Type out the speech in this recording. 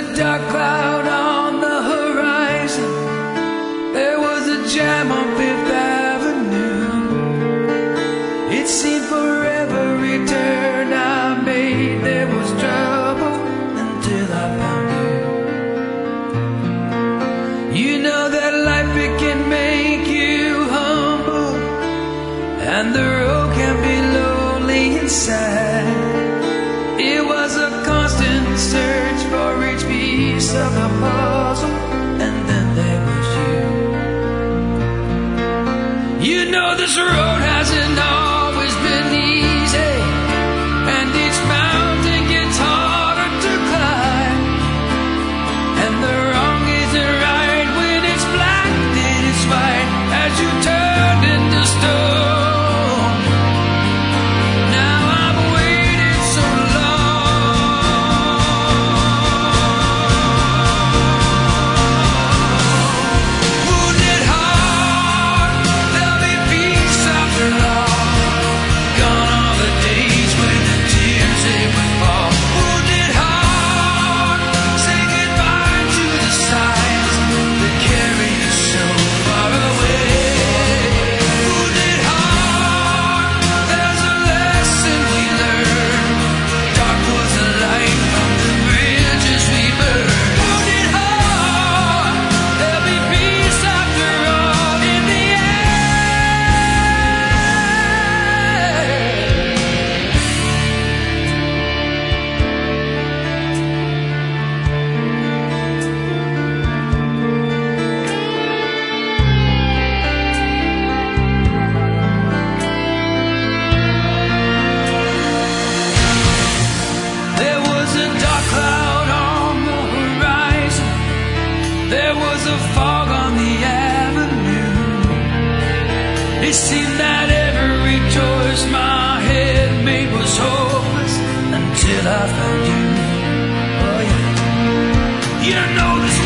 a dark cloud on the horizon. There was a jam on Fifth Avenue. It seemed for every turn I made there was trouble until I found you. You know that life, it can make you humble, and the road can be lonely inside. It was a constant search for each piece of the puzzle, and then there was you. You know this road hasn't always been easy, and each mountain gets harder to climb, and the wrong isn't right when it's black, then it's white as you turn into stone. Now I've waited so wounded heart, there'll be peace after all. Gone are the days when the tears they would fall. Wounded heart, say goodbye to the signs that carry you so far away. Wounded heart, there's a lesson we learned. Dark was the light from the bridges we burned. Wounded heart, there'll be peace after all in the end. There was a dark cloud on the horizon. There was a fog on the avenue. It seemed that every choice my head made was hopeless until I found you. Oh yeah. You know this